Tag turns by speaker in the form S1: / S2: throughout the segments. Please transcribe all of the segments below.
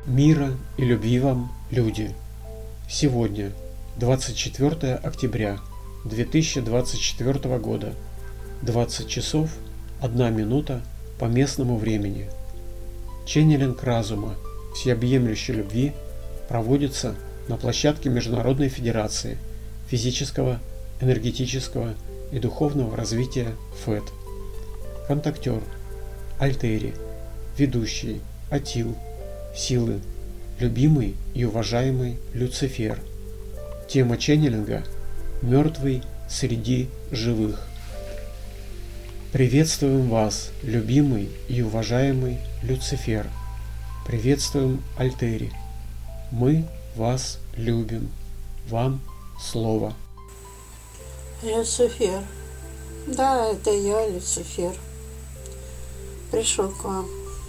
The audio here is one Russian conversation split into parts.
S1: Мира и любви вам, люди! Сегодня, 24 октября 2024 года, 20 часов 1 минута по местному времени. Ченнелинг разума всеобъемлющей любви проводится на площадке Международной Федерации физического, энергетического и духовного развития ФЭД. Контактер Альтери, ведущий Атил, силы, любимый и уважаемый Люцифер. Тема ченнелинга «Мертвый среди живых». Приветствуем вас, любимый и уважаемый Люцифер. Приветствуем Альтери. Мы вас любим. Вам слово.
S2: Люцифер. Да, это я, Люцифер. Пришел к вам.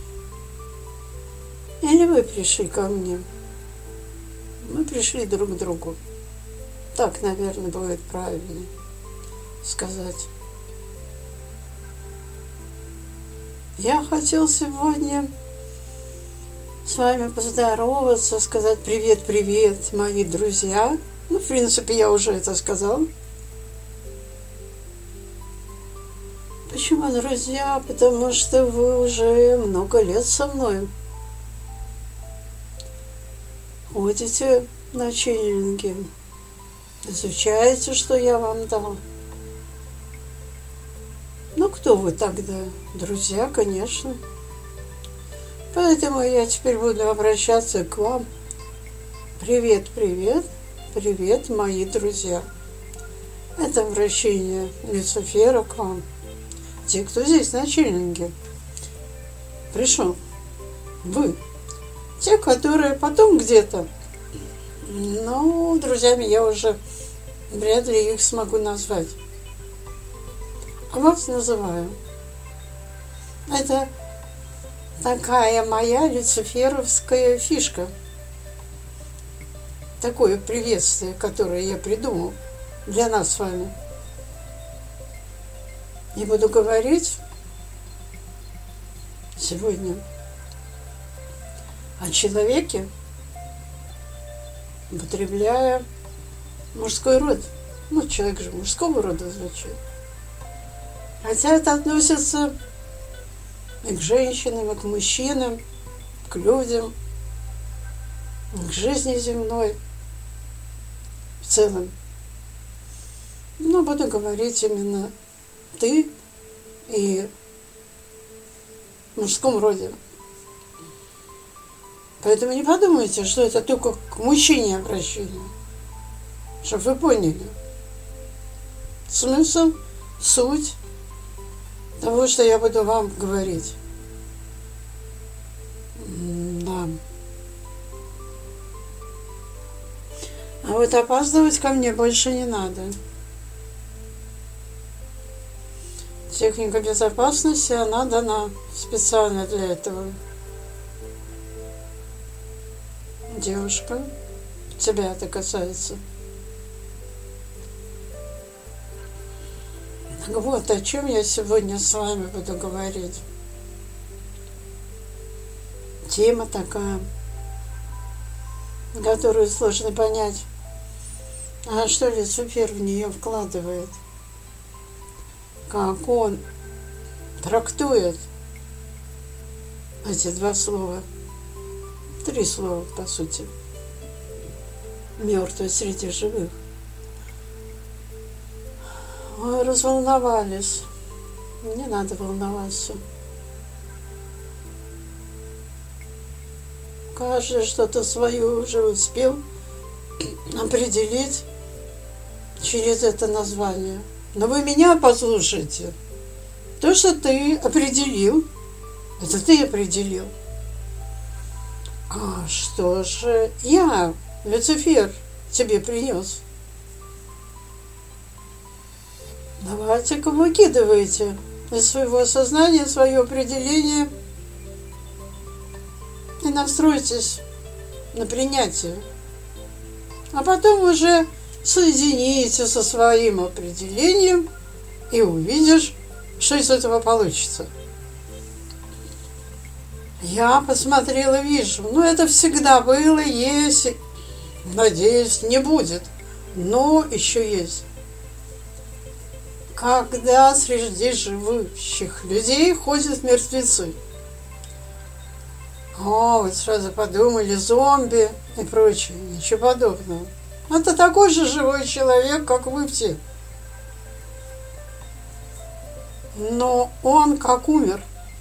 S2: Или вы пришли ко мне? Мы пришли друг к другу. Так, наверное, будет правильно сказать. Я хотел сегодня с вами поздороваться, сказать привет-привет, мои друзья. Ну, в принципе, я уже это сказал. Почему друзья? Потому что вы уже много лет со мной. Ходите на ченнелинги, изучаете, что я вам дал. Ну, кто вы тогда? Друзья, конечно. Поэтому я теперь буду обращаться к вам. Привет, привет, привет, мои друзья. Это обращение Люцифера к вам. Те, кто здесь на ченнелинге пришел. Вы. Те, которые потом где-то, ну, друзьями я уже вряд ли их смогу назвать. А вас называю. Это такая моя люциферовская фишка. Такое приветствие, которое я придумал для нас с вами. И буду говорить сегодня о человеке, употребляя мужской род. Ну, человек же мужского рода звучит. Хотя это относится и к женщинам, и к мужчинам, к людям, к жизни земной в целом. Но буду говорить именно ты и в мужском роде. Поэтому не подумайте, что это только к мужчине обращение. Чтобы вы поняли. Смысл, суть того, что я буду вам говорить. Да. А вот опаздывать ко мне больше не надо. Техника безопасности, она дана специально для этого. Девушка, тебя это касается. Так вот, о чем я сегодня с вами буду говорить. Тема такая, которую сложно понять. А что Люцифер в нее вкладывает? Как он трактует эти два слова? 3 слова, по сути. Мертвый среди живых. Ой, разволновались. Не надо волноваться. Каждый что-то свое уже успел определить через это название. Но вы меня послушайте. То, что ты определил, это ты определил. А что же я, Люцифер, тебе принес? Давайте-ка выкидывайте из своего сознания свое определение и настройтесь на принятие. А потом уже соедините со своим определением и увидишь, что из этого получится. Я посмотрела, вижу, ну это всегда было, есть, надеюсь, не будет, но еще есть. Когда среди живущих людей ходят мертвецы. О, вы сразу подумали, зомби и прочее, ничего подобного. Это такой же живой человек, как вы все. Но он как умер.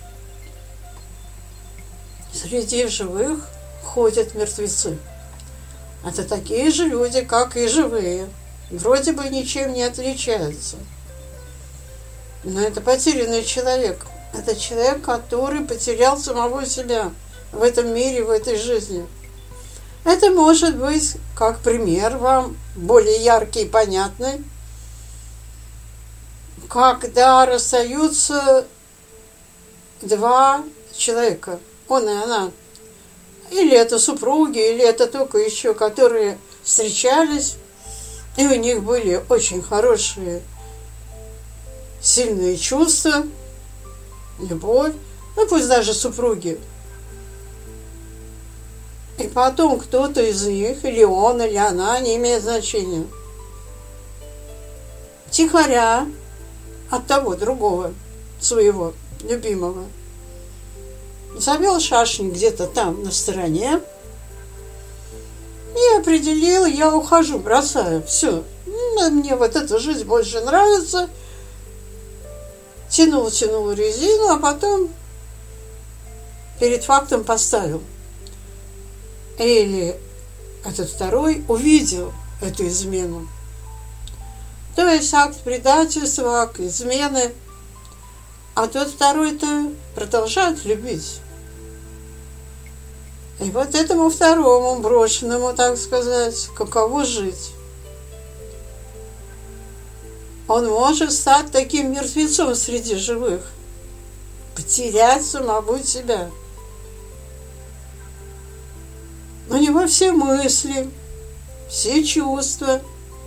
S2: Среди живых ходят мертвецы. Это такие же люди, как и живые. Вроде бы ничем не отличаются. Но это потерянный человек. Это человек, который потерял самого себя в этом мире, в этой жизни. Это может быть, как пример вам, более яркий и понятный, когда расстаются два человека, он и она. Или это супруги, или это только еще, которые встречались, и у них были очень хорошие, сильные чувства, любовь, ну пусть даже супруги. И потом кто-то из них, или он, или она, не имеет значения, тихоря от того другого, своего любимого, завел шашни где-то там на стороне и определил, я ухожу, бросаю, все, мне вот эта жизнь больше нравится, тянул резину, а потом перед фактом поставил. Или этот второй увидел эту измену. То есть акт предательства, акт измены. А тот второй-то продолжает любить. И вот этому второму, брошенному, так сказать, каково жить? Он может стать таким мертвецом среди живых. Потерять самого себя. У него все мысли, все чувства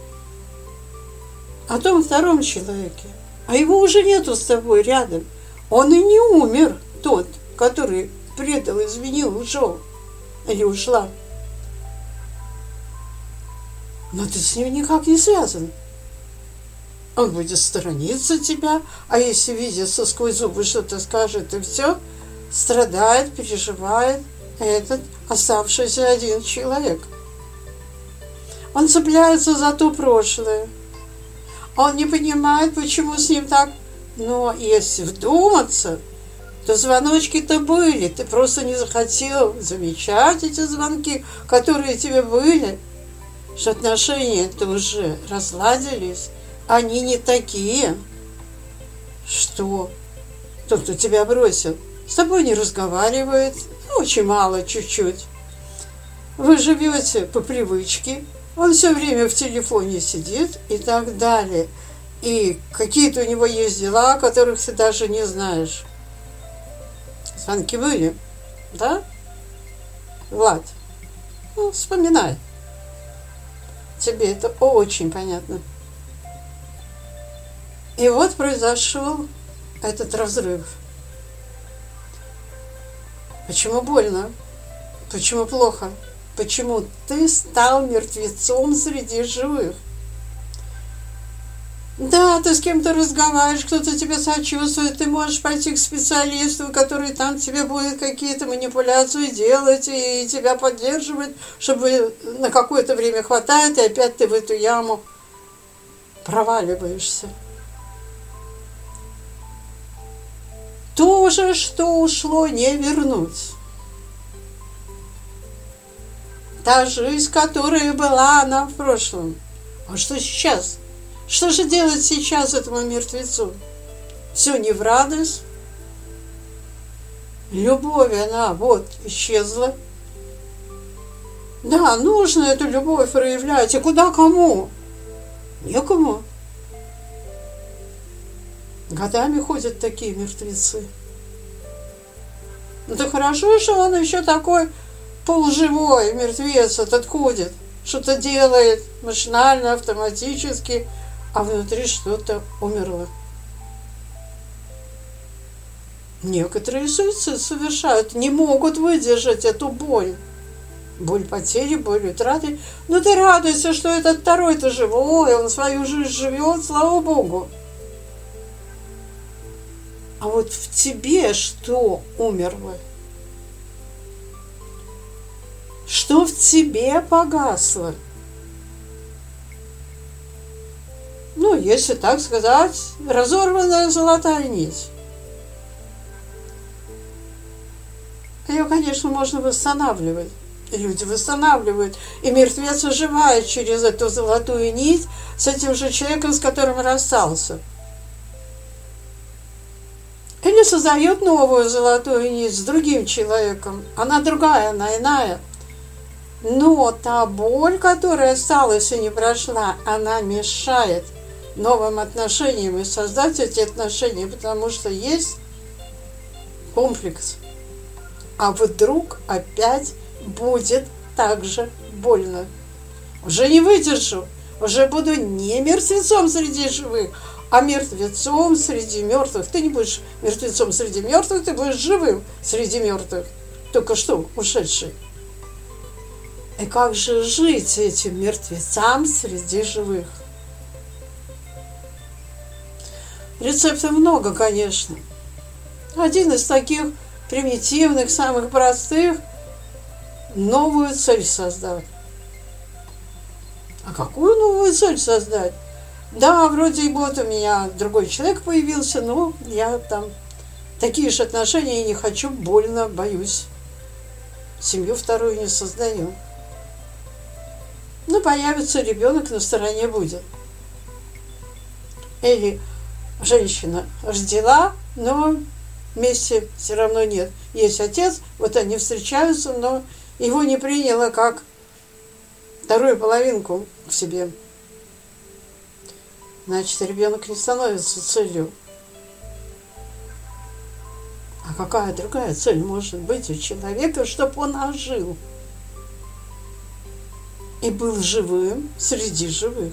S2: о том втором человеке. А его уже нету с тобой рядом. Он и не умер, тот, который предал, изменил, ушел или ушла. Но ты с ним никак не связан. Он будет сторониться тебя, а если видится сквозь зубы что-то скажет, и все, страдает, переживает этот оставшийся один человек. Он цепляется за то прошлое. Он не понимает, почему с ним так. Но если вдуматься, то звоночки-то были. Ты просто не захотел замечать эти звонки, которые тебе были. Что отношения-то уже разладились. Они не такие, что тот, кто тебя бросил, с тобой не разговаривает. Очень мало, чуть-чуть. Вы живете по привычке. Он все время в телефоне сидит и так далее. И какие-то у него есть дела, о которых ты даже не знаешь. Звонки были, да? Влад, ну, вспоминай. Тебе это очень понятно. И вот произошел этот разрыв. Почему больно? Почему плохо? Почему ты стал мертвецом среди живых? Да, ты с кем-то разговариваешь, кто-то тебе сочувствует, ты можешь пойти к специалисту, который там тебе будет какие-то манипуляции делать и тебя поддерживать, чтобы на какое-то время хватает, и опять ты в эту яму проваливаешься. То же, что ушло, не вернуть. Та жизнь, которая была, она в прошлом. А что сейчас? Что же делать сейчас этому мертвецу? Все не в радость. Любовь, она вот исчезла. Да, нужно эту любовь проявлять. И куда кому? Некому. Годами ходят такие мертвецы. Ну то хорошо, что он еще такой полуживой мертвец этот ходит. Что-то делает машинально, автоматически, а внутри что-то умерло. Некоторые суицид совершают, не могут выдержать эту боль. Боль потери, боль утраты. Но ты радуйся, что этот второй-то живой, он свою жизнь живет, слава Богу. А вот в тебе что умерло? Что в тебе погасло? Ну, если так сказать, разорванная золотая нить. Ее, конечно, можно восстанавливать. Люди восстанавливают. И мертвец оживает через эту золотую нить с этим же человеком, с которым расстался. Или создает новую золотую нить с другим человеком. Она другая, она иная. Но та боль, которая осталась и не прошла, она мешает новым отношениям и создать эти отношения, потому что есть комплекс. А вдруг опять будет так же больно. Уже не выдержу, уже буду не мертвецом среди живых, а мертвецом среди мертвых. Ты не будешь мертвецом среди мертвых, ты будешь живым среди мертвых, только что ушедший. И как же жить этим мертвецам среди живых? Рецептов много, конечно. Один из таких примитивных, самых простых – новую цель создать. А какую новую цель создать? Да, вроде вот у меня другой человек появился, но я там такие же отношения не хочу, больно, боюсь. Семью вторую не создаю. Ну, появится ребенок, на стороне будет. Или женщина родила, но вместе все равно нет. Есть отец, вот они встречаются, но его не приняла как вторую половинку к себе. Значит, ребенок не становится целью. А какая другая цель может быть у человека, чтобы он ожил и был живым среди живых?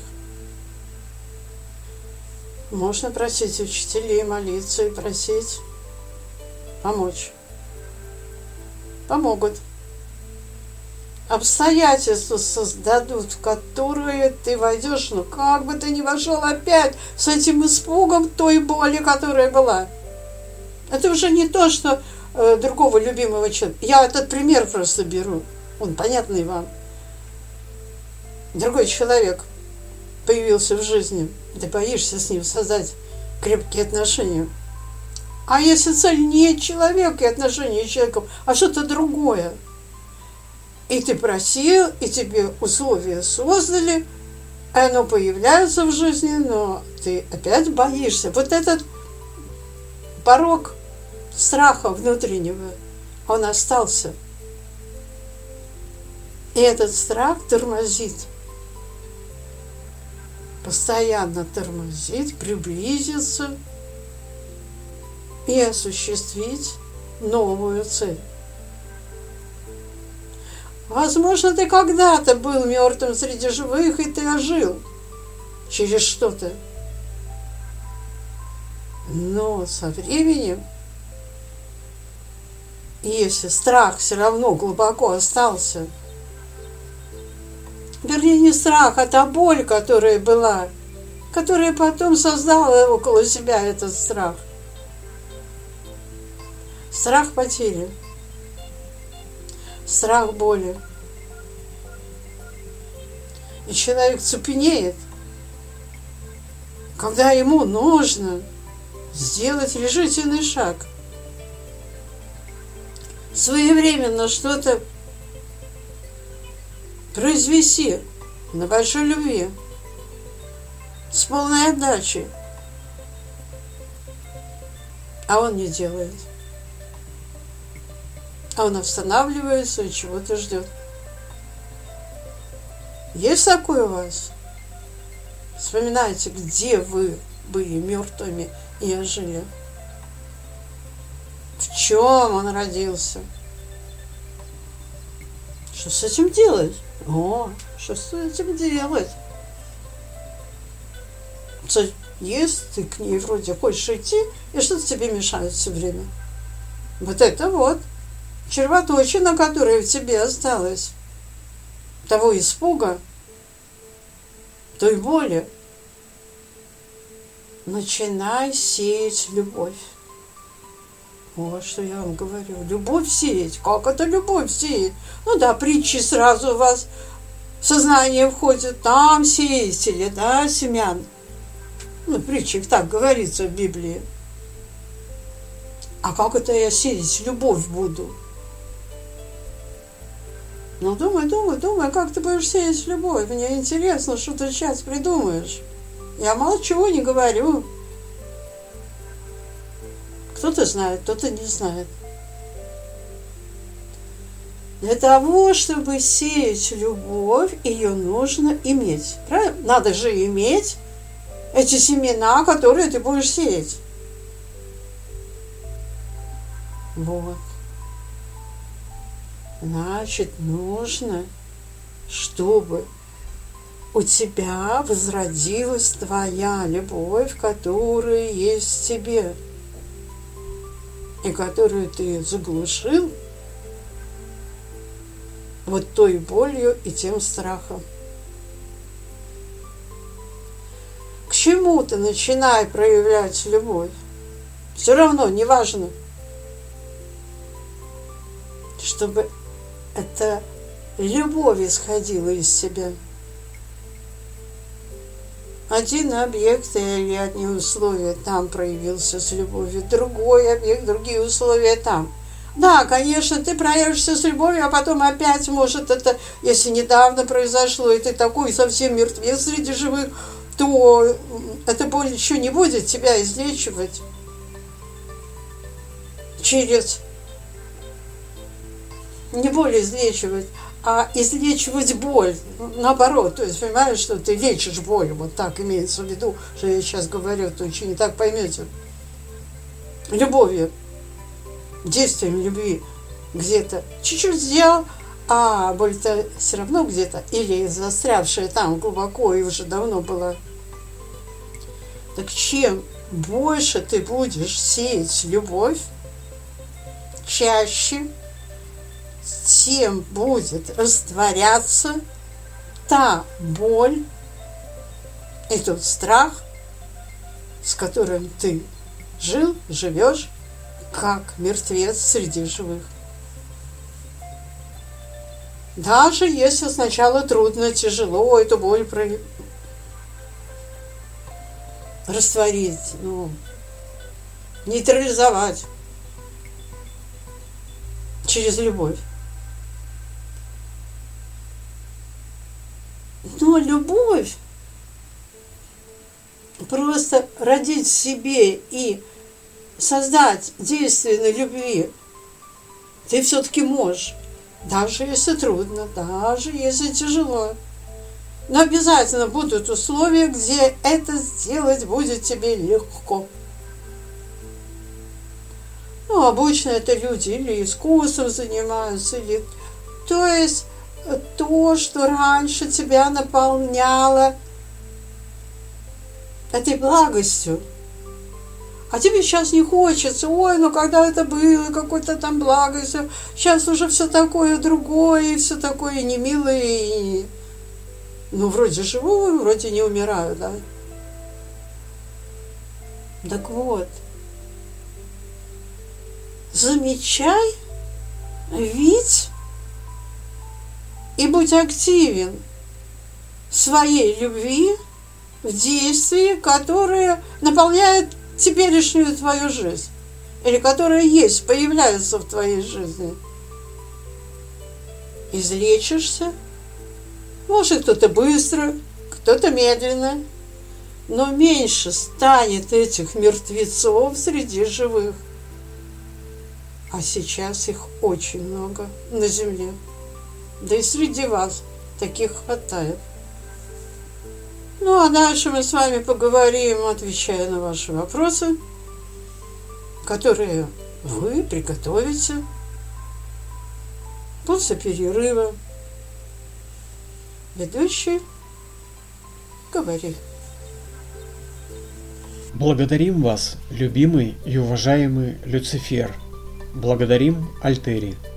S2: Можно просить учителей, молиться и просить помочь. Помогут. Обстоятельства создадут, в которые ты войдешь, но как бы ты ни вошел опять с этим испугом той боли, которая была. Это уже не то, что другого любимого человека. Я этот пример просто беру. Он понятный вам. Другой человек появился в жизни. Ты боишься с ним создать крепкие отношения. А если цель не человек и отношения с человеком, а что-то другое, и ты просил, и тебе условия создали, и оно появляется в жизни, но ты опять боишься. Вот этот порог страха внутреннего, он остался. И этот страх тормозит. Постоянно тормозит, приблизиться и осуществить новую цель. Возможно, ты когда-то был мертвым среди живых, и ты ожил через что-то. Но со временем, если страх все равно глубоко остался, вернее, не страх, а та боль, которая была, которая потом создала около себя этот страх. Страх потери. Страх боли. И человек цепенеет, когда ему нужно сделать решительный шаг. Своевременно что-то произвести на большой любви, с полной отдачей. А он не делает. А он останавливается и чего-то ждет. Есть такое у вас? Вспоминайте, где вы были мертвыми и ожили. В чем он родился? Что с этим делать? Что с этим делать? Есть, ты к ней вроде хочешь идти, и что-то тебе мешает все время. Вот это вот червоточина, которая в тебе осталась, того испуга, той боли. Начинай сеять любовь. Вот что я вам говорю. Любовь сеять. Как это любовь сеять? Ну да, притчи сразу у вас в сознание входят. Там сеятели, да, семян. Ну, в притчах так говорится в Библии. А как это я сеять любовь буду? Ну, думай, как ты будешь сеять любовь. Мне интересно, что ты сейчас придумаешь. Я молчу, не говорю. Кто-то знает, кто-то не знает. Для того, чтобы сеять любовь, ее нужно иметь. Правильно? Надо же иметь эти семена, которые ты будешь сеять. Вот. Значит, нужно, чтобы у тебя возродилась твоя любовь, которая есть в тебе, и которую ты заглушил вот той болью и тем страхом. К чему ты начинай проявлять любовь? Все равно, неважно, чтобы эта любовь исходила из себя. Один объект или одни условия там проявился с любовью, другой объект, другие условия там. Да, конечно, ты проявишься с любовью, а потом опять, может, это, если недавно произошло, и ты такой совсем мертвец среди живых, то эта боль еще не будет тебя излечивать через... Не боль излечивать, а излечивать боль. Наоборот, то есть, понимаешь, что ты лечишь боль. Вот так имеется в виду, что я сейчас говорю, то очень не так поймете. Любовью, действием любви где-то чуть-чуть сделал, а боль-то все равно где-то, или застрявшая там глубоко и уже давно была. Так чем больше ты будешь сеять любовь, чаще, тем будет растворяться та боль и тот страх, с которым ты жил, живешь, как мертвец среди живых. Даже если сначала трудно, тяжело эту боль растворить, нейтрализовать через любовь. Но любовь просто родить в себе и создать действие на любви ты все-таки можешь, даже если трудно, даже если тяжело. Но обязательно будут условия, где это сделать будет тебе легко. Ну, обычно это люди или искусством занимаются, или... То есть то, что раньше тебя наполняло этой благостью. А тебе сейчас не хочется. Ой, ну когда это было, какой-то там благостью. Сейчас уже все такое другое, и все такое немилое. И... Ну, вроде живу, вроде не умираю, да? Так вот. Замечай, видь и будь активен в своей любви, в действии, которое наполняет теперешнюю твою жизнь, или которая есть, появляется в твоей жизни. Излечишься, может, кто-то быстро, кто-то медленно, но меньше станет этих мертвецов среди живых. А сейчас их очень много на земле. Да и среди вас таких хватает. Ну, а дальше мы с вами поговорим, отвечая на ваши вопросы, которые вы приготовите после перерыва. Ведущий, говори.
S1: Благодарим вас, любимый и уважаемый Люцифер. Благодарим Альтери.